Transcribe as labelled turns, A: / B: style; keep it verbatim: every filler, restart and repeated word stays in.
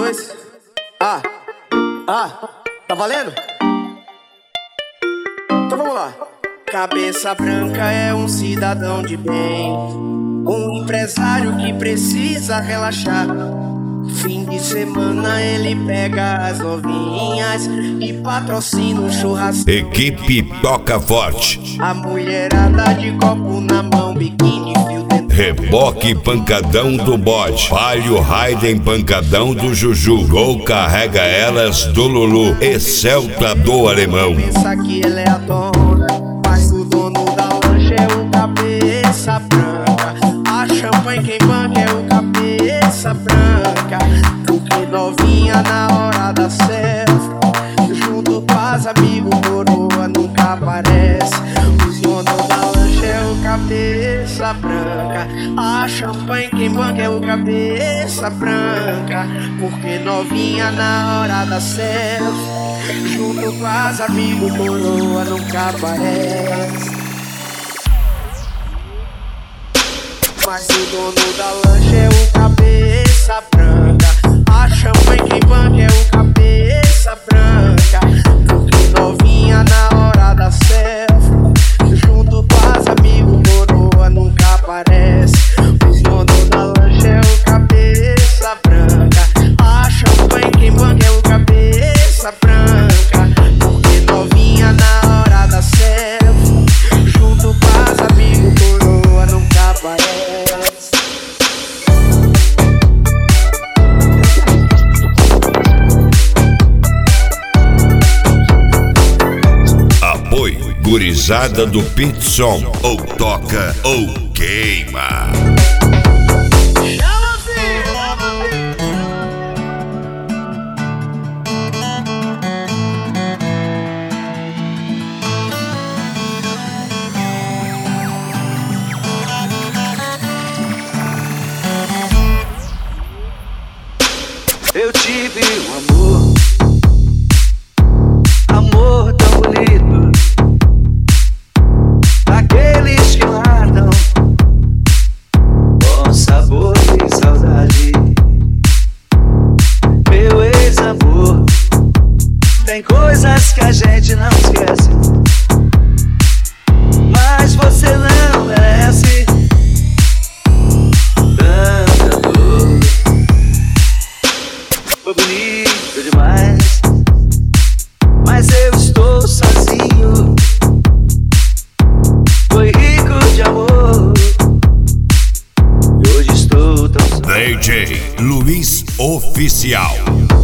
A: dois. Ah, ah, tá valendo? Então vamos lá. Cabeça Branca é um cidadão de bem, um empresário que precisa relaxar. Fim de semana ele pega as novinhas e patrocina um churrasco.
B: Equipe Toca Forte.
A: A mulherada de copo na mão, biquíni, fio dental.
B: Reboque pancadão do bode. Palio Raiden pancadão do Juju. Gol carrega elas do Lulu. E Celta do Alemão.
A: Pensa que ele é a dona, mas o dono da lancha é o Cabeça Branca. A champanhe quem banca é o Cabeça Branca. Porque novinha na hora da selfie, junto com as amigos, coroa nunca aparece. O dono da lancha é o Cabeça Branca. A champanhe quem banca é o Cabeça Branca. Porque novinha na hora da selfie, junto com as amigos, coroa nunca aparece. Mas o dono da lancha é o Cabeça Branca. A champanhe quem banca é o Cabeça Branca. Porque novinha na hora da selfie, junto com as amigos, coroa nunca aparece. O dono da lancha é o Cabeça Branca. A champanhe quem banca é o Cabeça Branca. Porque novinha na hora da selfie, junto com as amigos, coroa nunca aparece.
B: Apoio Gurizada do Pitson. Ou toca ou queima.
C: Eu tive um amor, amor tão bonito, daqueles que matam, com sabor e saudade. Meu ex-amor, tem coisas que a gente não esquece, mas você não merece tanta dor. Foi bonito demais, mas eu estou sozinho. Foi rico de amor, e hoje estou tão só.
B: D J Luiz Oficial.